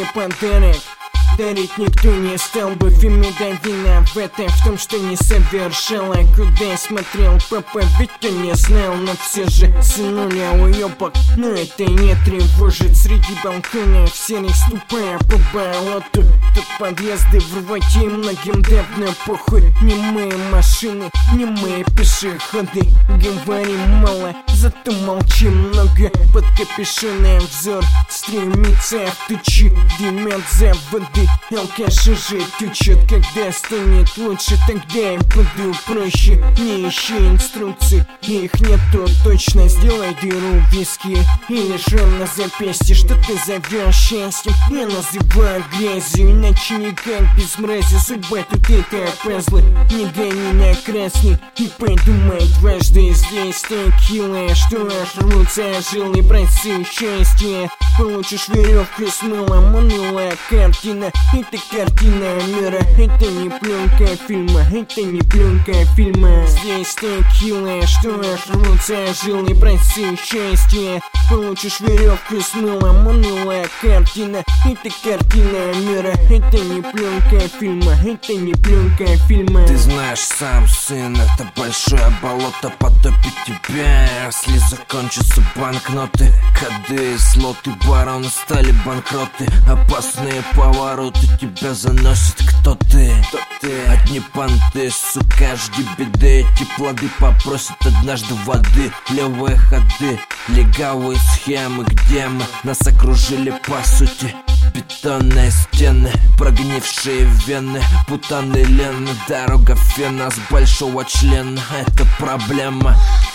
подарок дарить никто не стал бы. Фемида виновата в том, что не совершала. Куда я смотрел, папа ведь он не знал. Но все же сынуля уебок, но это не тревожит. Среди балконов серых ступая по болоту. Тут подъезды в рвоте, многим давно похуй. Не мы машины, не мы пешеходы. Говорим мало, зато молчим много. Под капюшоном взор стремится в тучи. Дымят заводы, алкаши же тючат. Когда станет лучше, тогда им буду проще. Не ищи инструкций, их нету точно. Сделай дыру в виске или шрам на запястье. Что ты зовешь счастьем, я называю грязью. Иначе никак без мрази. Судьба тут это пазлы. Не гони на красный и подумай дважды. Здесь текила, что аж рвутся жил. Не проси счастья, получишь веревку с мылом. Манула картина, это картина мира. Это не пленка фильма, это не пленка фильма. Здесь текила, что аж рвутся жил. Не проси счастья, получишь веревку с мылом. Манула картина, это картина мира. Это не пленка фильма, это не пленка фильма. Ты знаешь сам, сын, это большое болото потопит тебя. Если закончатся банкноты, коды, слоты, бароны стали банкроты. Опасные повороты, тебя заносит. Кто ты? Одни понты, сука, жди беды. Эти плоды попросят однажды воды. Левые ходы, легавые схемы. Где мы? Нас окружили по сути бетонные стены, прогнившие вены, путаны лены. Дорога фена с большого члена. Это проблема.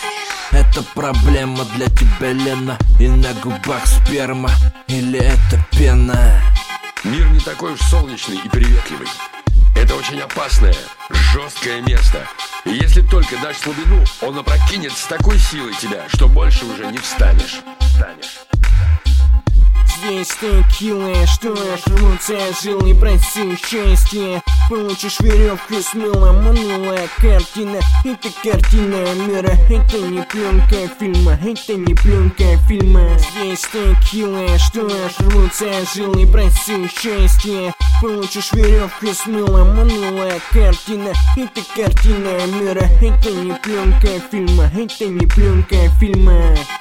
Это проблема для тебя, Лена. И на губах сперма, или это пена? Мир не такой уж солнечный и приветливый. Это очень опасное, жесткое место. И если только дашь слабину, он опрокинет с такой силой тебя, что больше уже не встанешь. Здесь текила, что аж рвутся жил. Не проси счастья, получишь веревку с мылом. Манула картина, это картина мира. Это не пленка фильма, это не пленка фильма. Здесь текила, что аж рвутся жил. Не проси счастья, получишь веревку с мылом. Манула картина, это картина мира. Это не пленка фильма, это не пленка фильма.